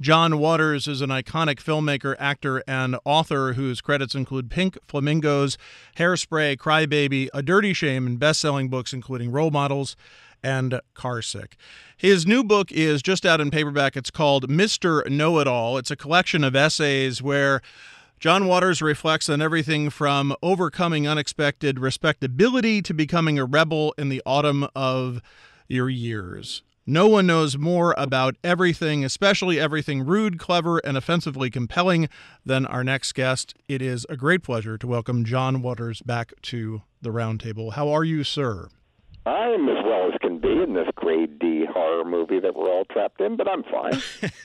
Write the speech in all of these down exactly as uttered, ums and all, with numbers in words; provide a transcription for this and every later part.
John Waters is an iconic filmmaker, actor, and author whose credits include Pink Flamingos, Hairspray, Crybaby, A Dirty Shame, and best-selling books including Role Models and Carsick. His new book is just out in paperback. It's called Mister Know-It-All. It's a collection of essays where John Waters reflects on everything from overcoming unexpected respectability to becoming a rebel in the autumn of your years. No one knows more about everything, especially everything rude, clever, and offensively compelling, than our next guest. It is a great pleasure to welcome John Waters back to the Roundtable. How are you, sir? I'm as well as can be in this grade D horror movie that we're all trapped in, but I'm fine.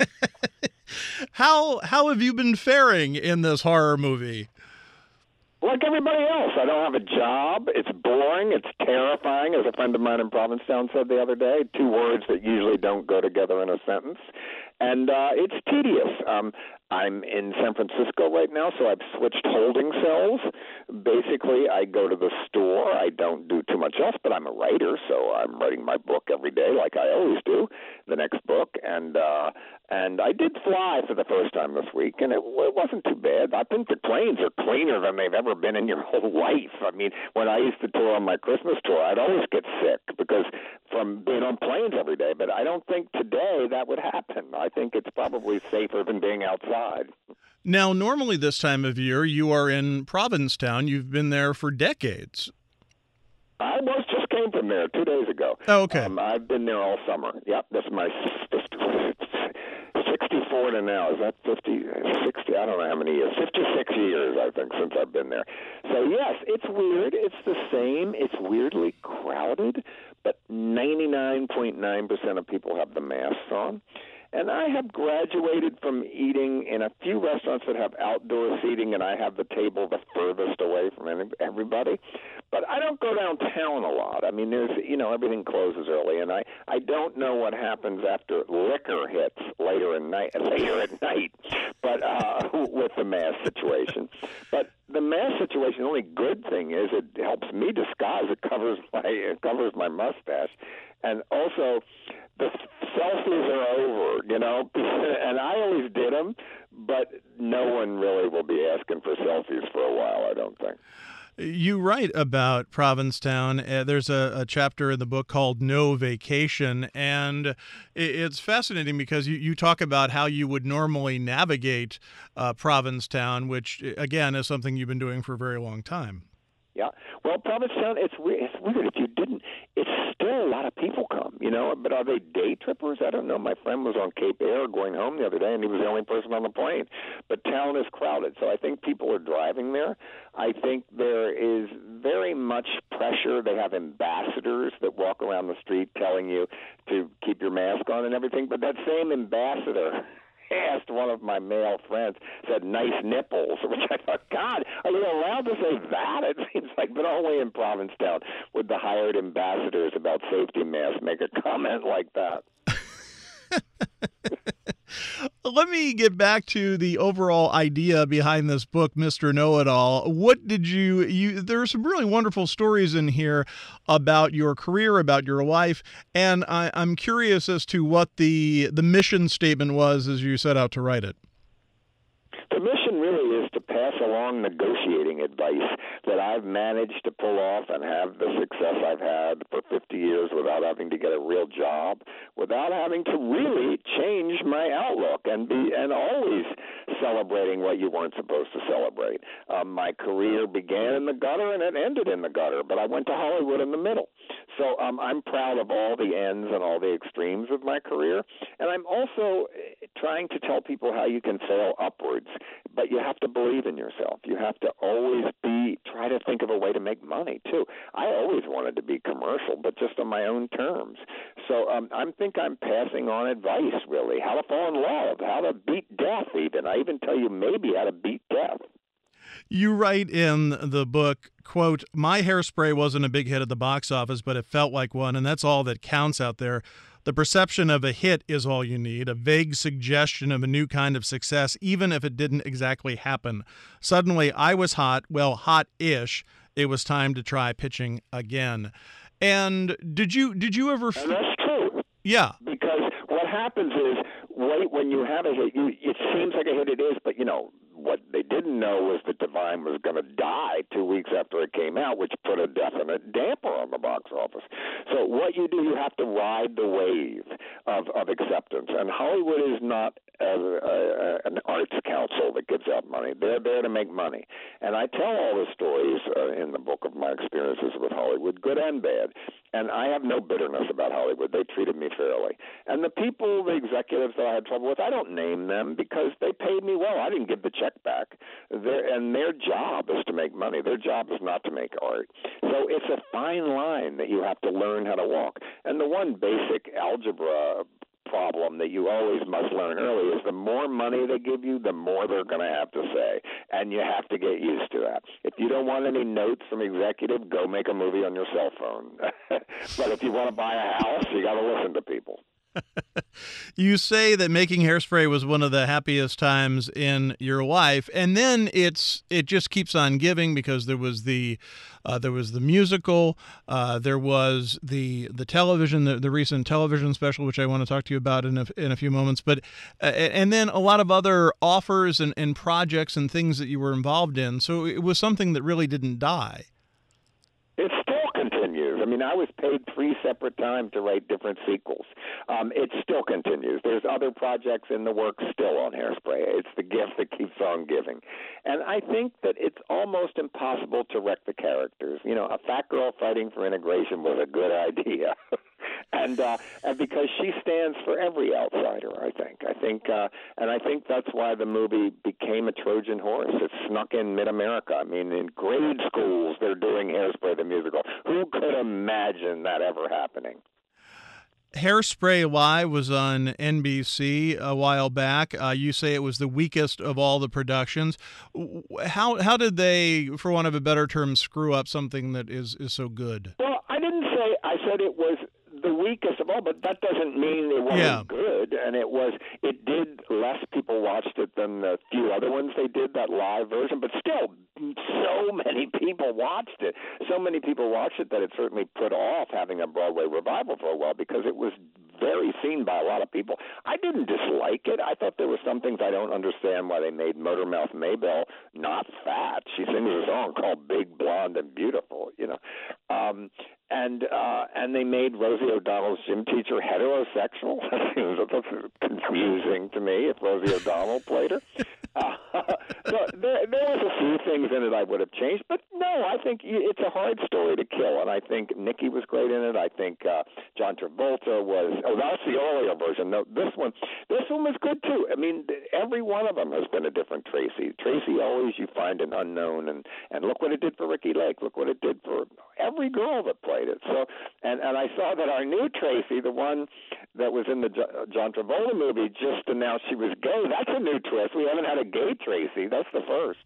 How how have you been faring in this horror movie? Like everybody else, I don't have a job. It's boring. It's terrifying, as a friend of mine in Provincetown said the other day. Two words that usually don't go together in a sentence. And uh, it's tedious. Um, I'm in San Francisco right now, so I've switched holding cells. Basically, I go to the store. I don't do too much else, but I'm a writer, so I'm writing my book every day like I always do, the next book. And uh, and I did fly for the first time this week, and it, it wasn't too bad. I think the planes are cleaner than they've ever been in your whole life. I mean, when I used to tour on my Christmas tour, I'd always get sick because from being on planes every day, but I don't think today that would happen. I think it's probably safer than being outside. Now, normally this time of year, you are in Provincetown. You've been there for decades. I was just came from there two days ago. Oh, okay. Um, I've been there all summer. Yep, this is my sixty-four to now. Is that fifty, sixty? I don't know how many years. fifty-six years, I think, since I've been there. So, yes, it's weird. It's the same. It's weirdly crowded, but ninety-nine point nine percent of people have the masks on. And I have graduated from eating in a few restaurants that have outdoor seating, and I have the table the furthest away from any, everybody. But I don't go downtown a lot. I mean, there's, you know, everything closes early, and I, I don't know what happens after liquor hits later in night, later at night, but uh, with the mask situation. But the mask situation, the only good thing is it helps me disguise. It covers my it covers my mustache, and also the selfies are over, you know, and I always did them, but no one really will be asking for selfies for a while, I don't think. You write about Provincetown. Uh, there's a, a chapter in the book called No Vacation, and it, it's fascinating because you, you talk about how you would normally navigate uh, Provincetown, which, again, is something you've been doing for a very long time. Yeah. Well, Provincetown, it's weird. It's weird. If you didn't, it's still a lot of people come, you know, but are they day trippers? I don't know. My friend was on Cape Air going home the other day, and he was the only person on the plane. But town is crowded, so I think people are driving there. I think there is very much pressure. They have ambassadors that walk around the street telling you to keep your mask on and everything, but that same ambassador asked one of my male friends, said nice nipples, which I thought, God, are you allowed to say that? It seems like, but only in Provincetown would the hired ambassadors about safety masks make a comment like that. Let me get back to the overall idea behind this book, Mister Know-It-All. What did you, you, there are some really wonderful stories in here about your career, about your life, and I, I'm curious as to what the, the mission statement was as you set out to write it. The mission really is to pass along negotiating advice that I've managed to pull off and have the success I've had for fifty years without having to get a real job, without having to really change my outlook and be and always celebrating what you weren't supposed to celebrate. Um, my career began in the gutter and it ended in the gutter, but I went to Hollywood in the middle. So um, I'm proud of all the ends and all the extremes of my career, and I'm also trying to tell people how you can fail upwards, but you have to believe in yourself. You have to always be, try to think of a way to make money, too. I always wanted to be commercial, but just on my own terms. So um, I think I'm passing on advice, really, how to fall in love, how to beat death even. I even tell you maybe how to beat death. You write in the book, quote, "My Hairspray wasn't a big hit at the box office, but it felt like one, and that's all that counts out there. The perception of a hit is all you need, a vague suggestion of a new kind of success, even if it didn't exactly happen. Suddenly, I was hot, well, hot-ish. It was time to try pitching again." And did you did you ever? F- and that's true. Yeah. Because what what happens is, wait, when you have a hit, you, it seems like a hit. It is, but you know what they didn't know was that Divine was going to die two weeks after it came out, which put a definite damper on the box office. So what you do, you have to ride the wave of, of acceptance. And Hollywood is not a, a, an arts council that gives out money. They're there to make money. And I tell all the stories uh, in the book of my experiences with Hollywood, good and bad. And I have no bitterness about Hollywood. They treated me fairly. And the people, the executives that I had trouble with, I don't name them because they paid me well. I didn't give the check back. They're, and their job is to make money. Their job is not to make art. So it's a fine line that you have to learn how to walk. And the one basic algebra problem that you always must learn early is the more money they give you, the more they're going to have to say, and you have to get used to that. If you don't want any notes from executive, go make a movie on your cell phone. But if you want to buy a house, you got to listen to people. You say that making Hairspray was one of the happiest times in your life, and then it's it just keeps on giving because there was the uh, there was the musical, uh, there was the the television, the, the recent television special, which I want to talk to you about in a, in a few moments, but uh, and then a lot of other offers and, and projects and things that you were involved in. So it was something that really didn't die. It still continues. I mean, I was paid three separate times to write different sequels. Um, it still continues. There's other projects in the works still on Hairspray. It's the gift that keeps on giving. And I think that it's almost impossible to wreck the characters. You know, a fat girl fighting for integration was a good idea. And, uh, and because she stands for every outsider, I think. I think, uh, and I think that's why the movie became a Trojan horse. It snuck in mid-America. I mean, in grade schools, they're doing Hairspray the musical. Who could imagine that ever happening? Hairspray Live was on N B C a while back. Uh, you say it was the weakest of all the productions. How how did they, for want of a better term, screw up something that is, is so good? Well, I didn't say, I said it was the weakest of all, but that doesn't mean it wasn't yeah. good. And it was, it did, less people watched it than the few other ones they did, that live version, but still, so many people watched it. So many people watched it that it certainly put off having a Broadway revival for a while because it was very seen by a lot of people. I didn't dislike it. I thought there were some things I don't understand why they made Motormouth Maybelle not fat. She sings a song called Big, Blonde, and Beautiful, you know. Um, and uh, and they made Rosie O'Donnell's gym teacher heterosexual. That's confusing to me if Rosie O'Donnell played her. Uh, so there, there was a few things in it I would have changed, but no, I think it's a hard story to kill, and I think Nikki was great in it. I think uh, John Travolta was. Oh, that's the earlier version. No, this one, this one was good too. I mean, every one of them has been a different Tracy. Tracy always you find an unknown, and and look what it did for Ricky Lake. Look what it did for every girl that played it. So, and and I saw that our new Tracy, the one that was in the John Travolta movie, just announced she was gay. That's a new twist. We haven't had a gay Tracy. That's the first.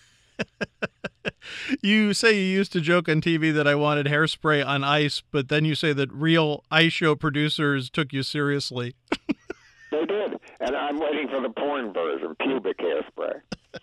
You say you used to joke on T V that I wanted Hairspray on ice, but then you say that real ice show producers took you seriously. They did, and I'm waiting for the porn version, pubic Hairspray.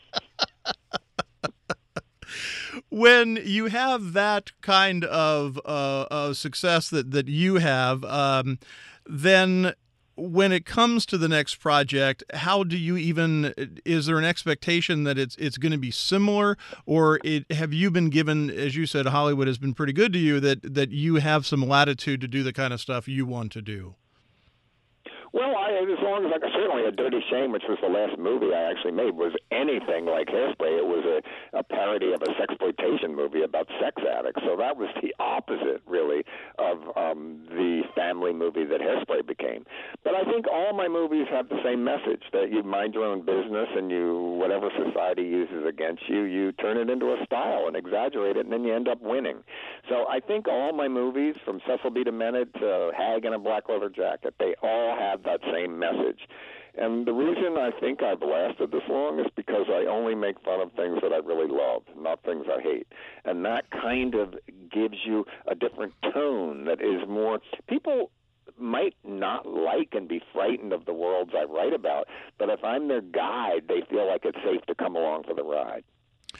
When you have that kind of uh, of success that, that you have, um, then when it comes to the next project, how do you even, is there an expectation that it's it's going to be similar, or it, have you been given, as you said, Hollywood has been pretty good to you, that, that you have some latitude to do the kind of stuff you want to do? Well, I, as long as I certainly A Dirty Shame, which was the last movie I actually made, was anything like Hairspray. It was a, a parody of a sexploitation movie about sex addicts. So that was the opposite, really, of um, the family movie that Hairspray became. But I think all my movies have the same message, that you mind your own business, and you, whatever society uses against you, you turn it into a style and exaggerate it, and then you end up winning. So I think all my movies, from Cecil B. DeMented to Hag in a Black Leather Jacket, they all have that same message. And the reason I think I've lasted this long is because I only make fun of things that I really love, not things I hate. And that kind of gives you a different tone that is more, people might not like and be frightened of the worlds I write about, but if I'm their guide, they feel like it's safe to come along for the ride.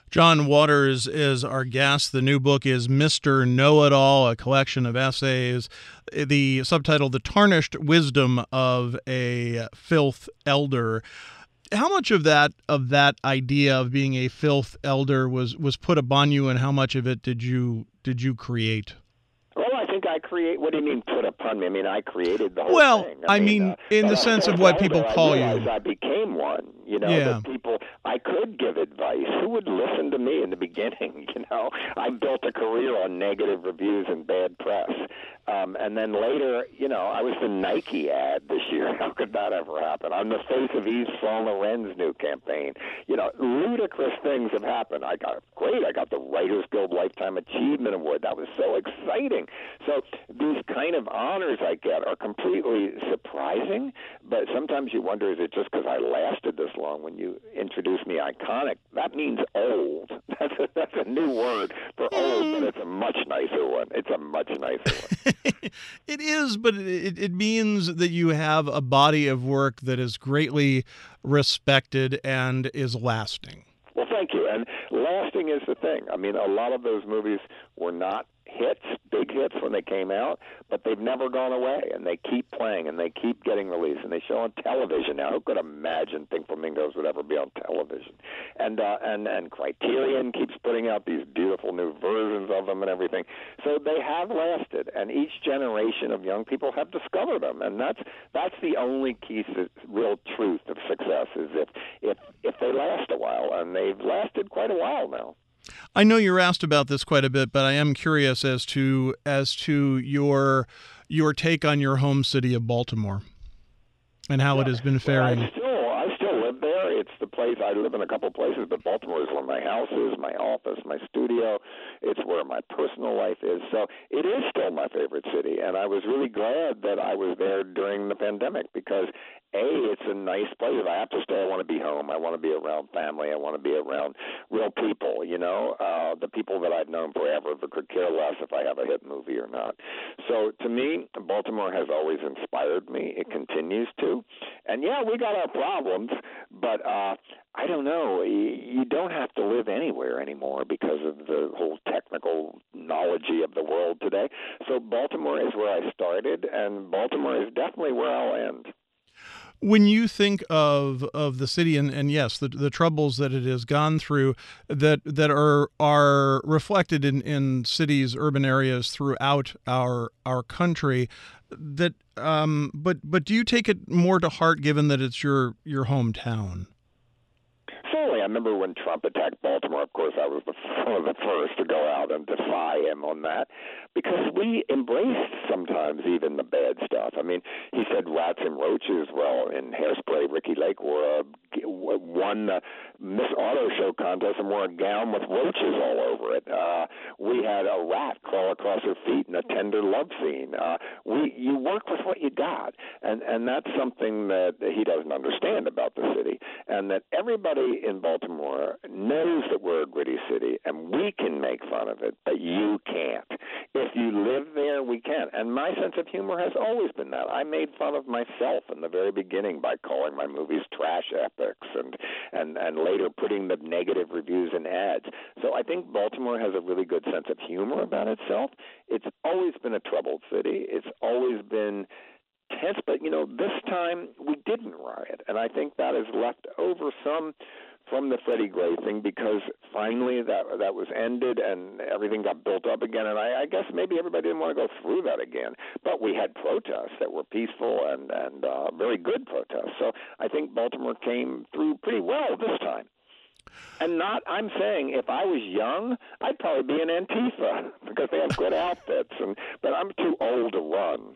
John Waters is our guest. The new book is Mister Know-It-All, a collection of essays. The subtitle, The Tarnished Wisdom of a Filth Elder. How much of that of that idea of being a filth elder was, was put upon you, and how much of it did you did you create? Well, I think I create. What do you mean put upon me? I mean, I created the whole well, thing. I, I mean, mean uh, in the sense of what people call I you. I became one. You know, yeah. that people, I could give advice. Who would listen to me in the beginning? You know, I built a career on negative reviews and bad press. Um, and then later, you know, I was the Nike ad this year. How could that ever happen? I'm the face of Yves Saint Laurent's new campaign. You know, ludicrous things have happened. I got great. I got the Writers Guild Lifetime Achievement Award. That was so exciting. So these kind of honors I get are completely surprising, but sometimes you wonder, is it just because I lasted this long? When you introduce me iconic, that means old. That's a, that's a new word for old, but it's a much nicer one. It's a much nicer one. It is, but it, it means that you have a body of work that is greatly respected and is lasting. Well, thank you. And lasting is the thing. I mean, a lot of those movies were not hits, big hits when they came out, but they've never gone away, and they keep playing, and they keep getting released, and they show on television now. Who could imagine Pink Flamingos would ever be on television? And uh, and and Criterion keeps putting out these beautiful new versions of them and everything. So they have lasted, and each generation of young people have discovered them, and that's that's the only key to real truth of success, is if if if they last a while, and they've lasted quite a while now. I know you're asked about this quite a bit, but I am curious as to as to your your take on your home city of Baltimore and how yeah. it has been faring. Well, I still I still live there. It's the place. I live in a couple places, but Baltimore is where my house is, my office, my studio. It's where my personal life is. So it is still my favorite city, and I was really glad that I was there during the pandemic because, A, it's a nice place. If I have to stay, I want to be home. I want to be around family. I want to be around real people, you know, uh, the people that I've known forever that could care less if I have a hit movie or not. So to me, Baltimore has always inspired me. It continues to. And, yeah, we got our problems, but uh, I don't know. You don't have to live anywhere anymore because of the whole technical knowledge of the world today. So Baltimore is where I started, and Baltimore is definitely where I'll end. When you think of of the city and, and yes, the the troubles that it has gone through that that are are reflected in, in cities, urban areas throughout our our country, that um but but do you take it more to heart given that it's your your hometown? Certainly. I remember when Trump attacked Baltimore, of course, I was the, one of the first to go out and defy him on that because we embraced sometimes even the bad stuff. I mean, he said rats and roaches. Well, in Hairspray, Ricky Lake wore a, won the Miss Auto Show contest and wore a gown with roaches all over it. Uh, we had a rat crawl across her feet in a tender love scene. Uh, we You work with what you got, and, and that's something that he doesn't understand about the city, and that everybody in Baltimore knows that we're a gritty city, and we can make fun of it, but you can't. If you live there, we can. And my sense of humor has always been that. I made fun of myself in the very beginning by calling my movies trash epics and, and, and later putting the negative reviews in ads. So I think Baltimore has a really good sense of humor about itself. It's always been a troubled city. It's always been tense, but, you know, this time we didn't riot, and I think that has left over some from the Freddie Gray thing because finally that that was ended and everything got built up again, and I, I guess maybe everybody didn't want to go through that again, but we had protests that were peaceful and, and uh, very good protests, so I think Baltimore came through pretty well this time. And not, I'm saying, if I was young, I'd probably be in Antifa because they have good outfits, and but I'm too old to run.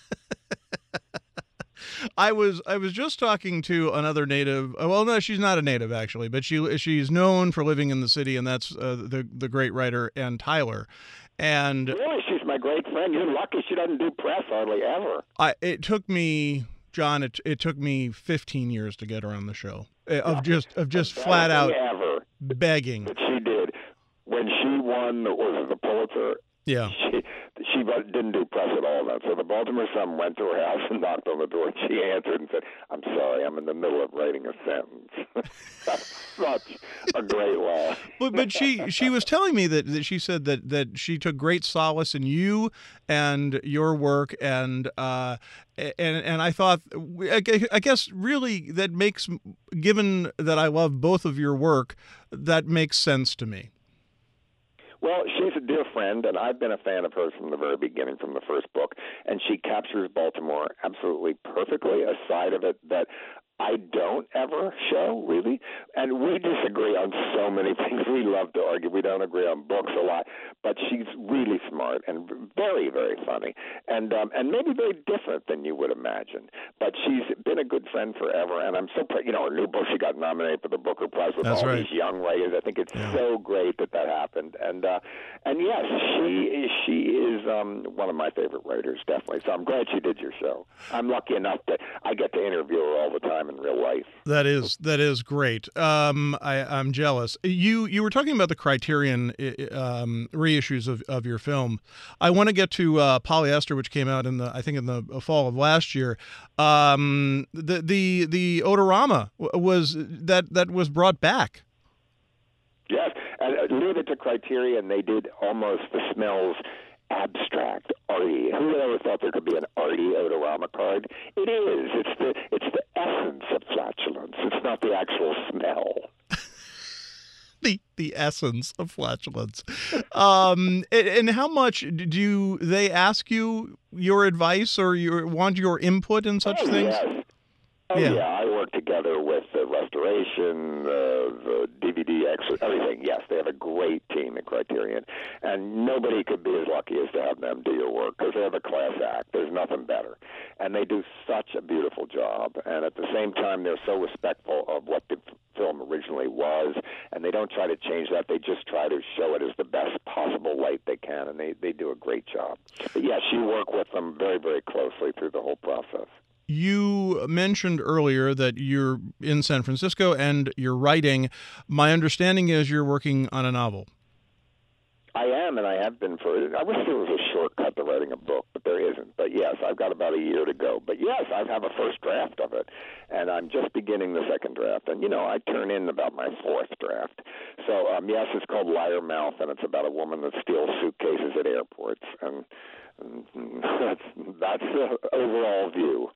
I was I was just talking to another native. Well, no, she's not a native actually, but she she's known for living in the city, and that's uh, the the great writer Ann Tyler. And really, she's my great friend. You're lucky she doesn't do press hardly ever. I it took me, John. It it took me fifteen years to get her on the show of just of just flat out ever begging. That she did when she won. Was it the Pulitzer? Yeah. She, she didn't do press at all then. So the Baltimore Sun went to her house and knocked on the door, and she answered and said, "I'm sorry, I'm in the middle of writing a sentence." That's such a great laugh. But but she she was telling me that, that she said that, that she took great solace in you and your work, and uh and and I thought, I guess really that makes, given that I love both of your work, that makes sense to me. Well, she's a dear friend, and I've been a fan of hers from the very beginning, from the first book, and she captures Baltimore absolutely perfectly, a side of it that I don't ever show, really. And we disagree on so many things. We love to argue. We don't agree on books a lot. But she's really smart and very, very funny, and um, and maybe very different than you would imagine. But she's been a good friend forever, and I'm so proud. You know, her new book, she got nominated for the Booker Prize with That's all right. these young writers. I think it's Yeah. so great that that happened. And uh, and yes, she she is um, one of my favorite writers, definitely. So I'm glad she did your show. I'm lucky enough that I get to interview her all the time in real life. That is that is great. Um, I, I'm jealous. You you were talking about the Criterion um, reissues of, of your film. I want to get to uh, Polyester, which came out in the I think in the fall of last year. Um, the the the Odorama was that that was brought back. Yes, and uh, leave it to Criterion. They did almost the smells abstract, arty. Who would ever thought there could be an arty Odorama card? It is. It's the it's the essence of flatulence. It's not the actual smell. the the essence of flatulence. Um, and, and how much do they ask you your advice or you want your input in such oh, things? Yes. Oh, Yeah. yeah. I work together with the restoration, uh, the D V D extra, everything. Yes, they have a great team at Criterion, and nobody could be as lucky as to have them do your work because they have a class act. There's nothing better, and they do such a beautiful job. And at the same time, they're so respectful of what the film originally was, and they don't try to change that. They just try to show it as the best possible light they can, and they, they do a great job. But yes, you work with them very, very closely through the whole process. You mentioned earlier that you're in San Francisco and you're writing. My understanding is you're working on a novel. I am, and I have been for. I wish there was a shortcut to writing a book, but there isn't. But yes, I've got about a year to go. But yes, I have a first draft of it, and I'm just beginning the second draft. And you know, I turn in about my fourth draft. So um, yes, it's called Liar Mouth, and it's about a woman that steals suitcases at airports, and, and that's that's the overall view.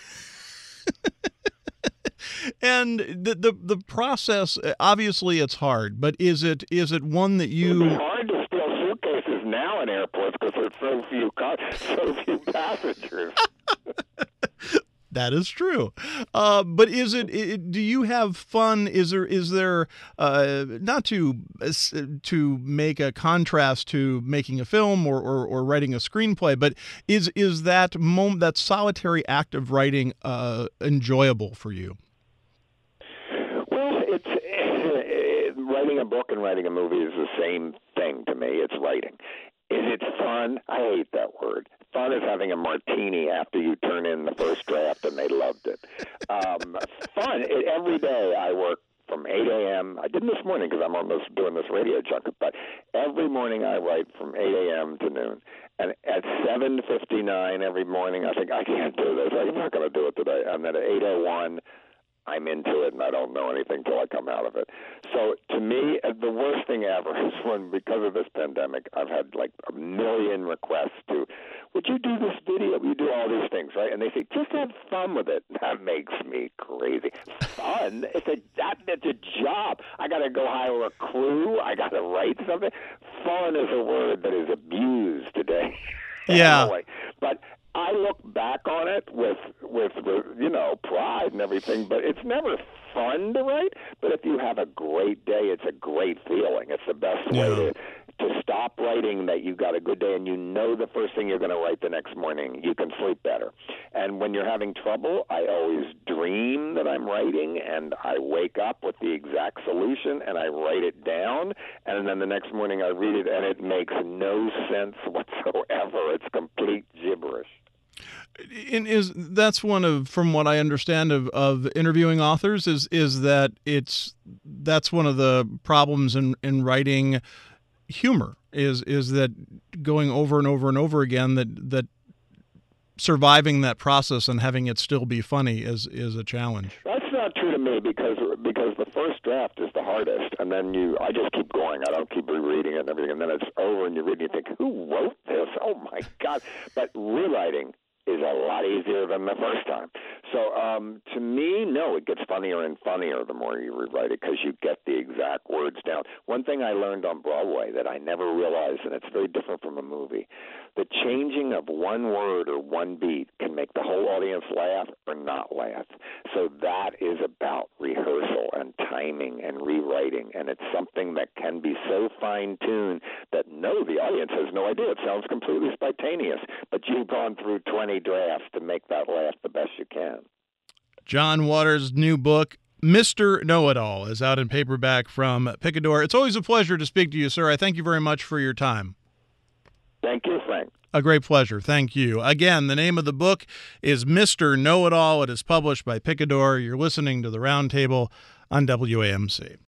And the, the the process, obviously it's hard, but is it is it one that you... It's hard to steal suitcases now in airports because there's so few co- so few passengers. That is true. Uh, but is it, it? Do you have fun? Is there? Is there? Uh, not to to make a contrast to making a film or, or, or writing a screenplay, but is is that moment, that solitary act of writing, uh, enjoyable for you? Well, it's uh, writing a book and writing a movie is the same thing to me. It's writing. Is it fun? I hate that word. Fun is having a martini after you turn in the first draft and they loved it. Um, fun, it, every day I work from eight a.m. I didn't this morning because I'm almost doing this radio junket, but every morning I write from eight a.m. to noon. And at seven fifty-nine every morning, I think, I can't do this. I'm not going to do it today. And then at eight oh one, I'm into it, and I don't know anything till I come out of it. So to me, the worst thing ever is when, because of this pandemic, I've had like a million requests to, would you do this video? Would you do all these things, right? And they say, just have fun with it. That makes me crazy. Fun? It's a, that, it's a job. I got to go hire a crew. I got to write something. Fun is a word that is abused today. Yeah. Anyway, but I look back on it with, with, with, you know, pride and everything, but it's never fun to write. But if you have a great day, it's a great feeling. It's the best way Yeah. to, to stop writing that you got a good day and you know the first thing you're going to write the next morning. You can sleep better. And when you're having trouble, I always dream that I'm writing, and I wake up with the exact solution, and I write it down, and then the next morning I read it, and it makes no sense whatsoever. It's complete gibberish. And is that's one of, from what I understand of, of interviewing authors, is is that it's that's one of the problems in, in writing humor is is that going over and over and over again, that that surviving that process and having it still be funny is is a challenge. That's not true to me because because the first draft is the hardest, and then you I just keep going. I don't keep rereading it and everything, and then it's over, and you read and you think, who wrote this? Oh my God! But rewriting is a lot easier than the first time. So um, to me, no, it gets funnier and funnier the more you rewrite it because you get the exact words down. One thing I learned on Broadway that I never realized, and it's very different from a movie, the changing of one word or one beat can make the whole audience laugh or not laugh. So that is about rehearsal and timing and rewriting, and it's something that can be so fine-tuned that, no, the audience has no idea. It sounds completely spontaneous, but you've gone through twenty drafts to make that laugh the best you can. John Waters' new book, Mister Know-It-All, is out in paperback from Picador. It's always a pleasure to speak to you, sir. I thank you very much for your time. Thank you, Frank. A great pleasure. Thank you. Again, the name of the book is Mister Know-It-All. It is published by Picador. You're listening to The Roundtable on W A M C.